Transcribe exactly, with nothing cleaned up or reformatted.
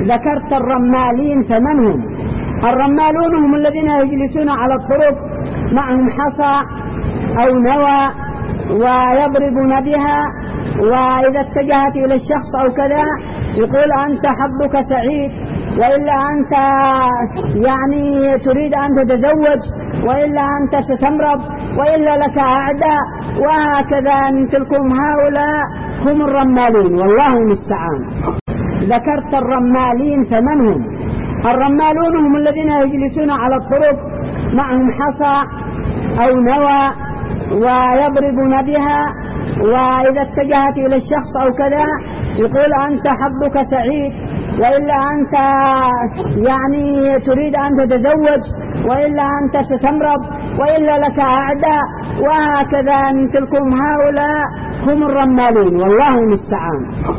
ذكرت الرمالين فمن هم؟ الرمالون هم الذين يجلسون على الطرق معهم حصى أو نوى ويضربون بها، وإذا اتجهت إلى الشخص أو كذا يقول أنت حظك سعيد، وإلا أنت يعني تريد أن تتزوج، وإلا أنت ستمرض، وإلا لك أعداء، وهكذا مثلكم هؤلاء هم الرمالين والله المستعان. ذكرت الرمالين فمن هم؟ الرمالون هم الذين يجلسون على الطرق معهم حصى أو نوى ويضربون بها، وإذا اتجهت إلى الشخص أو كذا يقول أنت حظك سعيد، وإلا أنت يعني تريد أن تتزوج، وإلا أنت ستمرض، وإلا لك أعداء، وهكذا مثلكم هؤلاء هم الرمالين والله المستعان.